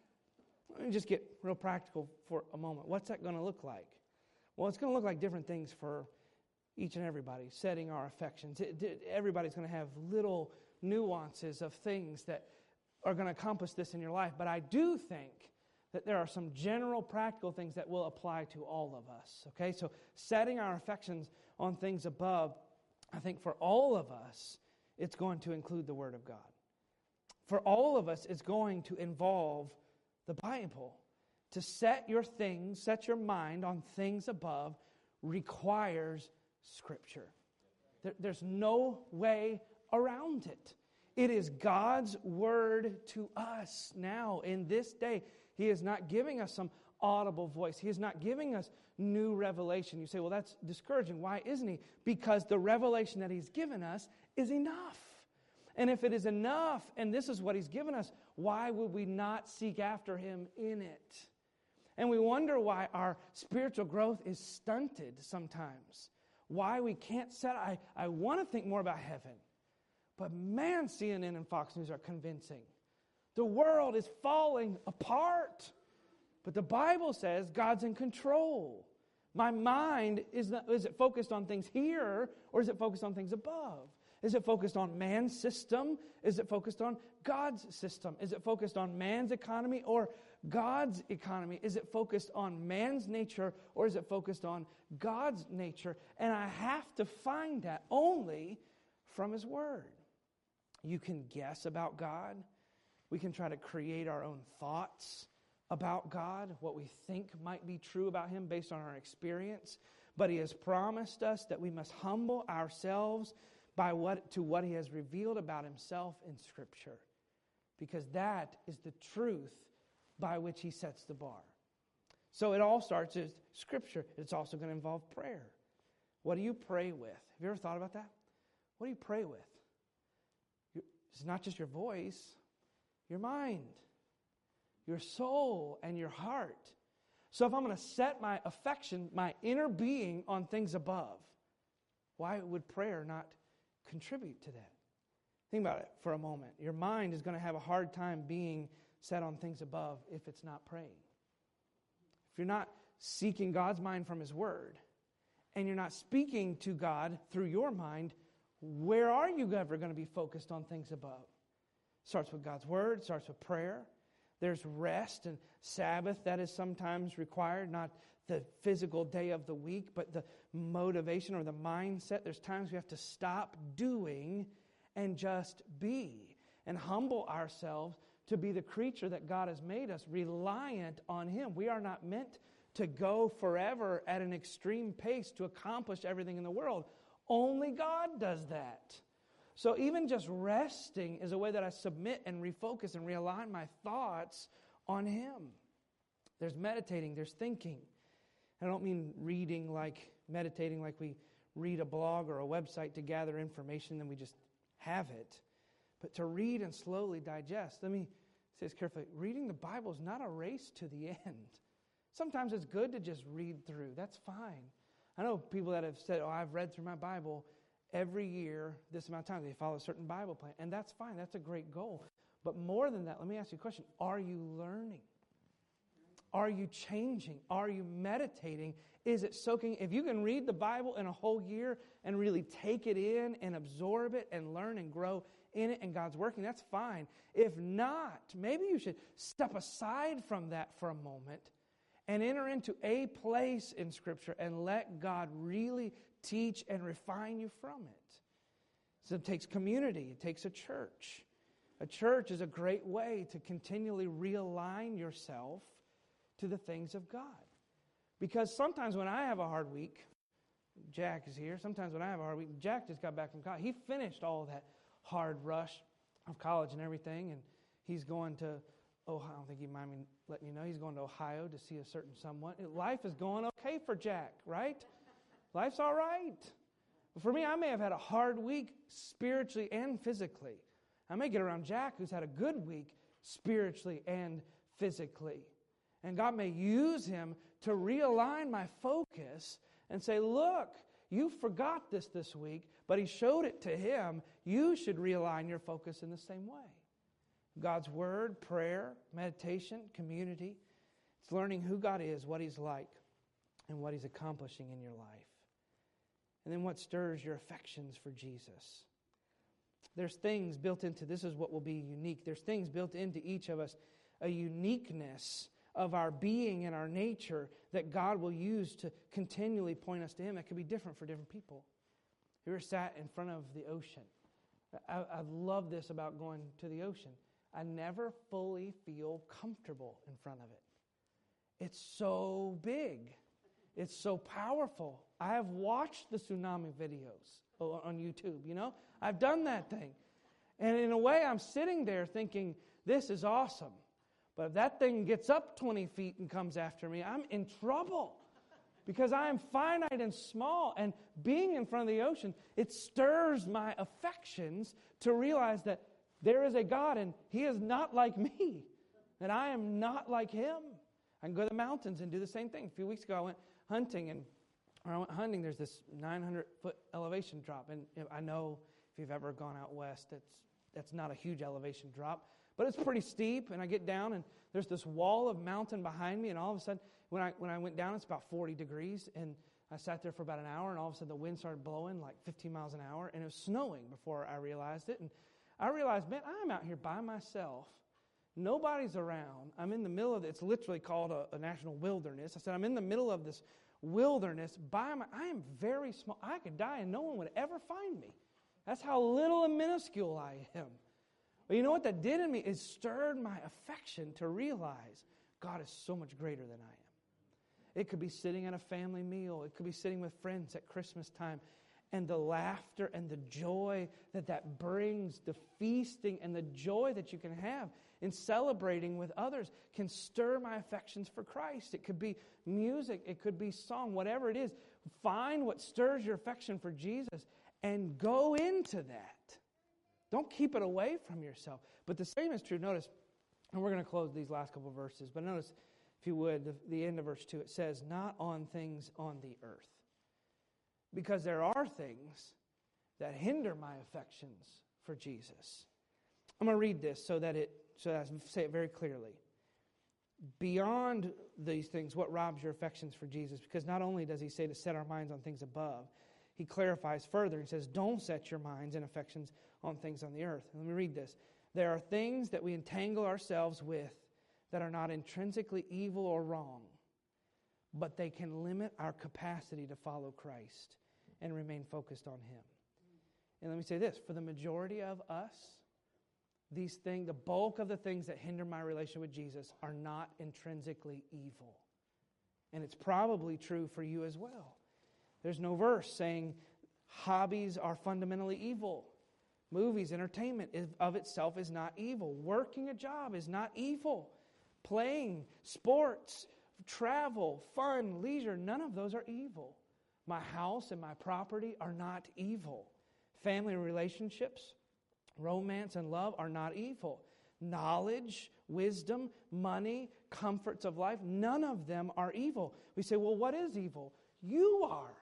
Let me just get real practical for a moment. What's that going to look like? Well, it's going to look like different things for each and everybody, setting our affections. Everybody's going to have little nuances of things that are going to accomplish this in your life. But I do think that there are some general practical things that will apply to all of us. Okay, so setting our affections on things above, I think for all of us, it's going to include the Word of God. For all of us, it's going to involve the Bible. To set your mind on things above requires Scripture. There's no way around it. It is God's Word to us now in this day. He is not giving us some audible voice. He is not giving us new revelation. You say, well, that's discouraging. Why isn't He? Because the revelation that He's given us is enough. And if it is enough, and this is what He's given us, why would we not seek after Him in it? And we wonder why our spiritual growth is stunted sometimes. Why we can't set, I want to think more about heaven. But man, CNN and Fox News are convincing. The world is falling apart. But the Bible says God's in control. My mind, is it focused on things here, or is it focused on things above? Is it focused on man's system? Is it focused on God's system? Is it focused on man's economy or God's economy? Is it focused on man's nature or is it focused on God's nature? And I have to find that only from His Word. You can guess about God. We can try to create our own thoughts about God, what we think might be true about Him based on our experience. But He has promised us that we must humble ourselves to what He has revealed about Himself in Scripture. Because that is the truth by which He sets the bar. So it all starts with Scripture. It's also going to involve prayer. What do you pray with? Have you ever thought about that? What do you pray with? It's not just your voice, your mind, your soul, and your heart. So if I'm going to set my affection, my inner being on things above, why would prayer not contribute to that? Think about it for a moment. Your mind is going to have a hard time being set on things above if it's not praying. If you're not seeking God's mind from His Word, and you're not speaking to God through your mind, where are you ever going to be focused on things above? Starts with God's Word, starts with prayer. There's rest and Sabbath that is sometimes required, not the physical day of the week, but the motivation or the mindset. There's times we have to stop doing and just be and humble ourselves to be the creature that God has made us, reliant on Him. We are not meant to go forever at an extreme pace to accomplish everything in the world. Only God does that. So even just resting is a way that I submit and refocus and realign my thoughts on Him. There's meditating, there's thinking. I don't mean reading like, meditating like we read a blog or a website to gather information and we just have it. But to read and slowly digest. Let me say this carefully. Reading the Bible is not a race to the end. Sometimes it's good to just read through. That's fine. I know people that have said, I've read through my Bible every year, this amount of time. They follow a certain Bible plan. And that's fine. That's a great goal. But more than that, let me ask you a question. Are you learning? Are you changing? Are you meditating? Is it soaking? If you can read the Bible in a whole year and really take it in and absorb it and learn and grow in it and God's working, that's fine. If not, maybe you should step aside from that for a moment and enter into a place in Scripture and let God really teach and refine you from it. So it takes community. It takes a church. A church is a great way to continually realign yourself to the things of God. Because sometimes when I have a hard week, Jack is here. Sometimes when I have a hard week, Jack just got back from college. He finished all that hard rush of college and everything, and he's going to Ohio. I don't think he mind me letting you know. He's going to Ohio to see a certain someone. Life is going okay for Jack, right? Life's all right. But for me, I may have had a hard week spiritually and physically. I may get around Jack, who's had a good week spiritually and physically. And God may use him to realign my focus and say, look, you forgot this week, but He showed it to him. You should realign your focus in the same way. God's Word, prayer, meditation, community. It's learning who God is, what He's like, and what He's accomplishing in your life. And then what stirs your affections for Jesus. There's things built into, this is what will be unique. There's things built into each of us, a uniqueness of our being and our nature that God will use to continually point us to Him. That could be different for different people. You ever sat in front of the ocean? I love this about going to the ocean. I never fully feel comfortable in front of it. It's so big. It's so powerful. I have watched the tsunami videos on YouTube, you know. I've done that thing. And in a way, I'm sitting there thinking, this is awesome. But if that thing gets up 20 feet and comes after me, I'm in trouble. Because I am finite and small. And being in front of the ocean, it stirs my affections to realize that there is a God and He is not like me. And I am not like Him. I can go to the mountains and do the same thing. A few weeks ago, I went hunting. And when I went hunting, there's this 900-foot elevation drop. And I know if you've ever gone out west, that's not a huge elevation drop. But it's pretty steep, and I get down, and there's this wall of mountain behind me, and all of a sudden, when I went down, it's about 40 degrees, and I sat there for about an hour, and all of a sudden the wind started blowing like 15 miles an hour, and it was snowing before I realized it. And I realized, man, I'm out here by myself. Nobody's around. I'm in the middle of it. It's literally called a national wilderness. I said, I'm in the middle of this wilderness. I am very small. I could die, and no one would ever find me. That's how little and minuscule I am. But you know what that did in me? It stirred my affection to realize God is so much greater than I am. It could be sitting at a family meal. It could be sitting with friends at Christmas time. And the laughter and the joy that brings, the feasting and the joy that you can have in celebrating with others can stir my affections for Christ. It could be music. It could be song. Whatever it is, find what stirs your affection for Jesus and go into that. Don't keep it away from yourself. But the same is true. Notice, and we're going to close these last couple of verses, but notice, if you would, the end of verse 2, it says, not on things on the earth. Because there are things that hinder my affections for Jesus. I'm going to read this so that I say it very clearly. Beyond these things, what robs your affections for Jesus? Because not only does He say to set our minds on things above, He clarifies further. He says, don't set your minds and affections on things on the earth. Let me read this. There are things that we entangle ourselves with that are not intrinsically evil or wrong, but they can limit our capacity to follow Christ and remain focused on Him. And let me say this, for the majority of us, these things, the bulk of the things that hinder my relationship with Jesus are not intrinsically evil. And it's probably true for you as well. There's no verse saying hobbies are fundamentally evil. Movies, entertainment of itself is not evil. Working a job is not evil. Playing, sports, travel, fun, leisure, none of those are evil. My house and my property are not evil. Family relationships, romance and love are not evil. Knowledge, wisdom, money, comforts of life, none of them are evil. We say, well, what is evil? You are.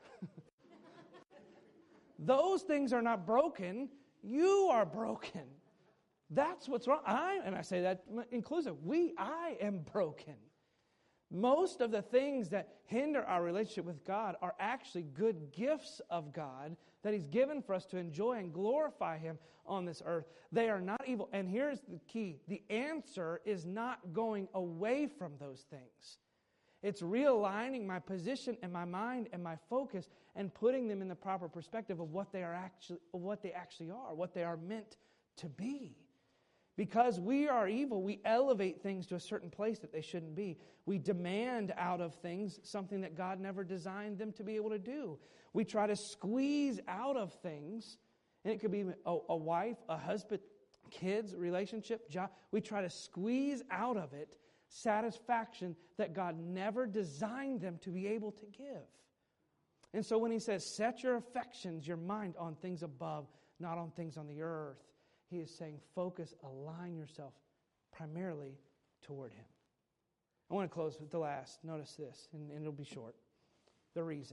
Those things are not broken. You are broken. That's what's wrong. And I say that inclusive. I am broken. Most of the things that hinder our relationship with God are actually good gifts of God that He's given for us to enjoy and glorify Him on this earth. They are not evil. And here's the key. The answer is not going away from those things. It's realigning my position and my mind and my focus and putting them in the proper perspective of what they actually are, what they are meant to be. Because we are evil, we elevate things to a certain place that they shouldn't be. We demand out of things something that God never designed them to be able to do. We try to squeeze out of things, and it could be a wife, a husband, kids, relationship, job. We try to squeeze out of it satisfaction that God never designed them to be able to give. And so when he says, set your affections, your mind on things above, not on things on the earth, he is saying, focus, align yourself primarily toward him. I want to close with the last. Notice this, and it'll be short. The reason.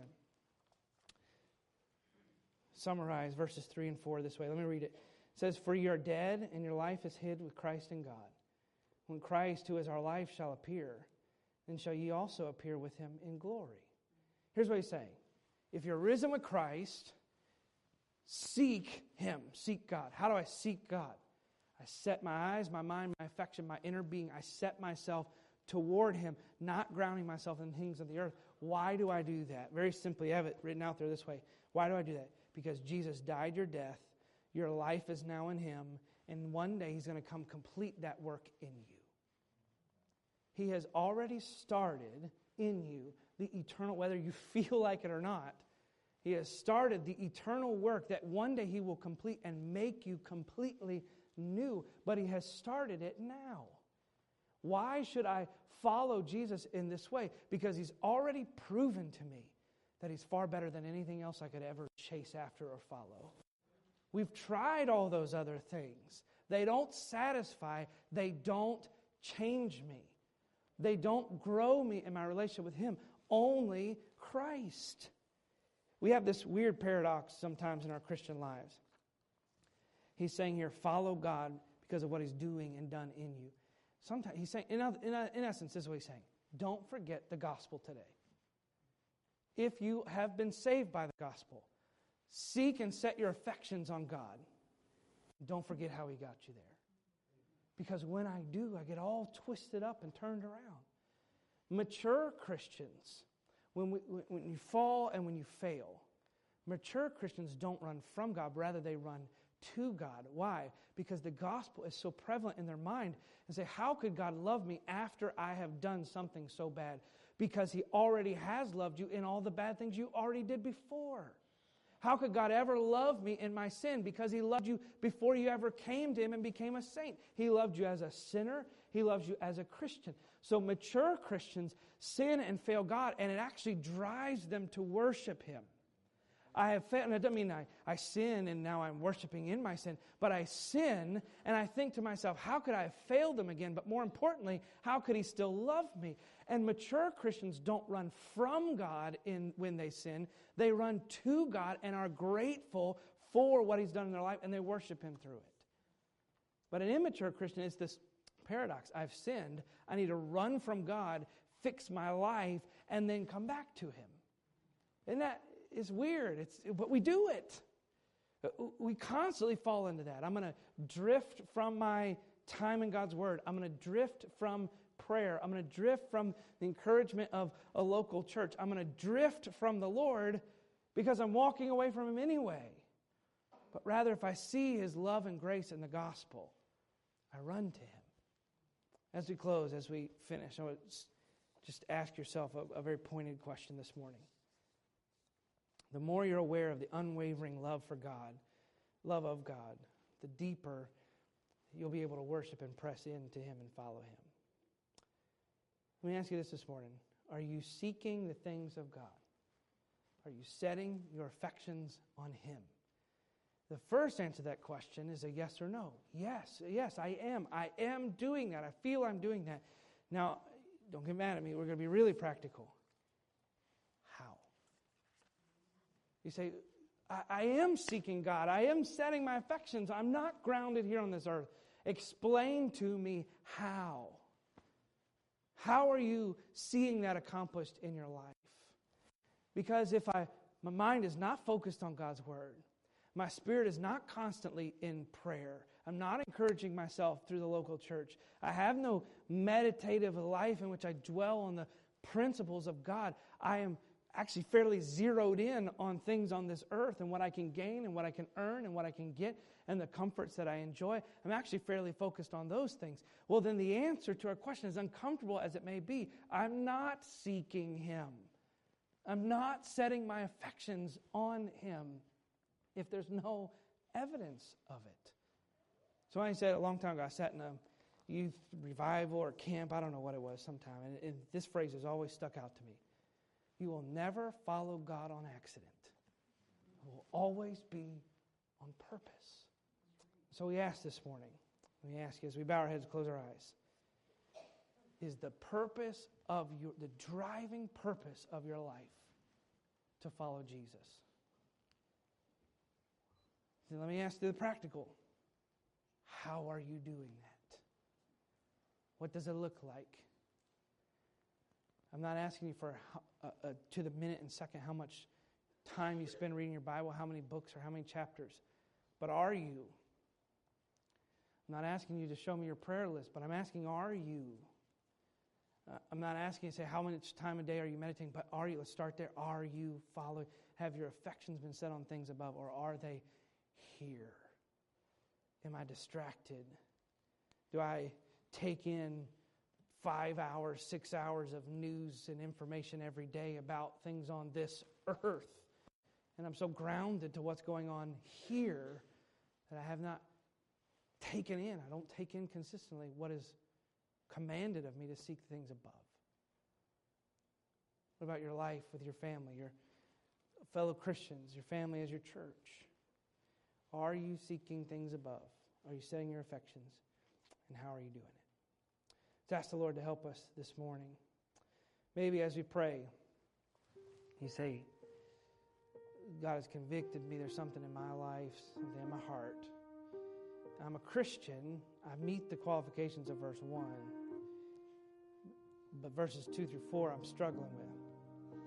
Summarize verses 3 and 4 this way. Let me read it. It says, for you are dead, and your life is hid with Christ in God. When Christ, who is our life, shall appear, then shall ye also appear with him in glory. Here's what he's saying. If you're risen with Christ, seek him. Seek God. How do I seek God? I set my eyes, my mind, my affection, my inner being. I set myself toward him, not grounding myself in things of the earth. Why do I do that? Very simply, I have it written out there this way. Why do I do that? Because Jesus died your death. Your life is now in him. And one day he's going to come complete that work in you. He has already started in you the eternal, whether you feel like it or not, he has started the eternal work that one day he will complete and make you completely new. But he has started it now. Why should I follow Jesus in this way? Because he's already proven to me that he's far better than anything else I could ever chase after or follow. We've tried all those other things. They don't satisfy. They don't change me. They don't grow me in my relationship with him. Only Christ. We have this weird paradox sometimes in our Christian lives. He's saying here, follow God because of what he's doing and done in you. Sometimes he's saying, in essence, this is what he's saying. Don't forget the gospel today. If you have been saved by the gospel, seek and set your affections on God. Don't forget how he got you there. Because when I do, I get all twisted up and turned around. Mature Christians, when you fall and when you fail, mature Christians don't run from God, rather they run to God. Why? Because the gospel is so prevalent in their mind and say, how could God love me after I have done something so bad? Because he already has loved you in all the bad things you already did before. How could God ever love me in my sin? Because he loved you before you ever came to him and became a saint. He loved you as a sinner. He loves you as a Christian. So mature Christians sin and fail God, and it actually drives them to worship him. I have failed, and it doesn't mean I sin and now I'm worshiping in my sin, but I sin and I think to myself, how could I have failed him again? But more importantly, how could he still love me? And mature Christians don't run from God when they sin. They run to God and are grateful for what he's done in their life, and they worship him through it. But an immature Christian is this paradox. I've sinned. I need to run from God, fix my life, and then come back to him. And that is weird, but we do it. We constantly fall into that. I'm going to drift from my time in God's Word. I'm going to drift from prayer. I'm going to drift from the encouragement of a local church. I'm going to drift from the Lord because I'm walking away from him anyway. But rather, if I see his love and grace in the gospel, I run to him. As we close, as we finish, I would just ask yourself a very pointed question this morning. The more you're aware of the unwavering love for God, love of God, the deeper you'll be able to worship and press into him and follow him. Let me ask you this morning. Are you seeking the things of God? Are you setting your affections on him? The first answer to that question is a yes or no. Yes, I am. I am doing that. I feel I'm doing that. Now, don't get mad at me. We're going to be really practical. How? You say, I am seeking God. I am setting my affections. I'm not grounded here on this earth. Explain to me how. How are you seeing that accomplished in your life? Because if my mind is not focused on God's Word, my spirit is not constantly in prayer, I'm not encouraging myself through the local church, I have no meditative life in which I dwell on the principles of God, I am actually fairly zeroed in on things on this earth and what I can gain and what I can earn and what I can get and the comforts that I enjoy. I'm actually fairly focused on those things. Well, then the answer to our question, as uncomfortable as it may be, I'm not seeking Him. I'm not setting my affections on Him if there's no evidence of it. So I said a long time ago, I sat in a youth revival or camp, I don't know what it was sometime, and this phrase has always stuck out to me. You will never follow God on accident. It will always be on purpose. So we ask this morning, we ask you as we bow our heads and close our eyes, is the purpose of the driving purpose of your life to follow Jesus? So let me ask you the practical. How are you doing that? What does it look like? I'm not asking you for to the minute and second how much time you spend reading your Bible, how many books or how many chapters. But are you? I'm not asking you to show me your prayer list, but I'm asking, are you? I'm not asking you to say how much time a day are you meditating, but are you? Let's start there. Are you following? Have your affections been set on things above, or are they here? Am I distracted? Do I take in 5 hours, 6 hours of news and information every day about things on this earth? And I'm so grounded to what's going on here that I have not taken in. I don't take in consistently what is commanded of me to seek things above. What about your life with your family, your fellow Christians, your family as your church? Are you seeking things above? Are you setting your affections? And how are you doing it? Let's ask the Lord to help us this morning. Maybe as we pray, you say, God has convicted me. There's something in my life, something in my heart. I'm a Christian. I meet the qualifications of verse 1. But verses 2 through 4 I'm struggling with.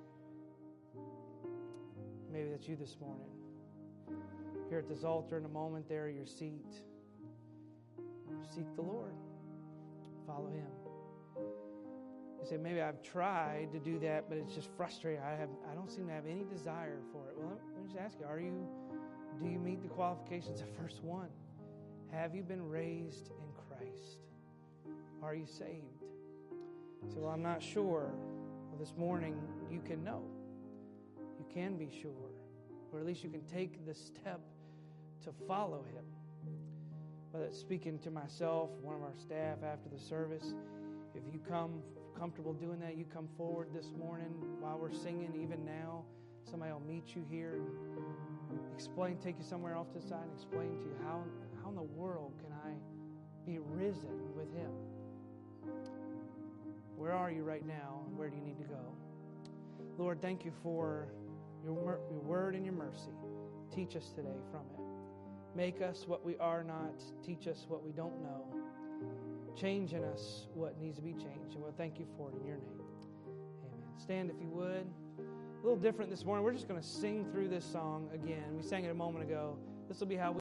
Maybe that's you this morning. Here at this altar in a moment there at your seat. Seek the Lord. Follow Him. You say, maybe I've tried to do that, but it's just frustrating. I don't seem to have any desire for it. Well, let me just ask you, do you meet the qualifications of verse 1? Have you been raised in Christ? Are you saved? You say, well, I'm not sure. Well, this morning you can know. You can be sure. Or at least you can take the step to follow Him. Whether it's speaking to myself, one of our staff after the service, if you come comfortable doing that, you come forward this morning while we're singing, even now. Somebody will meet you here and take you somewhere off to the side and explain to you how in the world can I be risen with Him? Where are you right now, and where do you need to go? Lord, thank you for your word and your mercy. Teach us today from it. Make us what we are not. Teach us what we don't know. Change in us what needs to be changed. And we'll thank you for it in your name. Amen. Stand if you would. A little different this morning. We're just going to sing through this song again. We sang it a moment ago. This will be how we